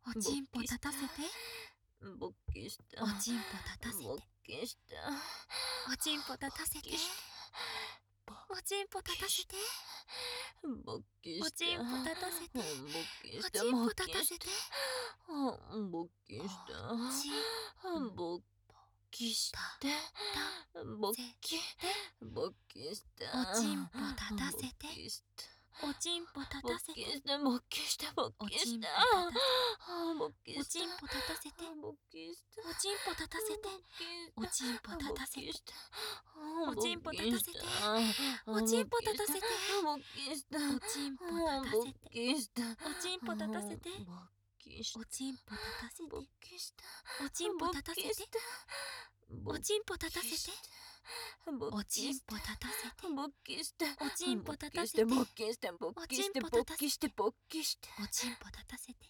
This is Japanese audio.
おちんぽ立たせて。 勃起した。 おちんぽ立たせて。 勃起した。 おちんぽ立たせて。おちんぽ立たせて。 勃起した。 おちんぽ立たせて。 勃起した。 おちんぽ立たせて。 勃起した。 勃起した。 勃起勃起した。 おちんぽ立たせて。 勃起した。 おちんぽ立たせて。 勃起した。勃起した。勃起した。 おちんぽ立たせて。 勃起した。 おちんぽ立たせて。おちんぽ立たせて。おちんぽ立たせて。おちんぽ立たせて。 勃起した。 おちんぽ立たせて。 勃起した。 おちんぽ立たせて。 勃起した。 おちんぽ立たせて。 勃起した。 おちんぽ立たせて。おちんぽ立たせて。おちんぽ立たせて。 勃起した。 おちんぽ立たせて。 勃起した。勃起して。勃起して。勃起して。 おちんぽ立たせて。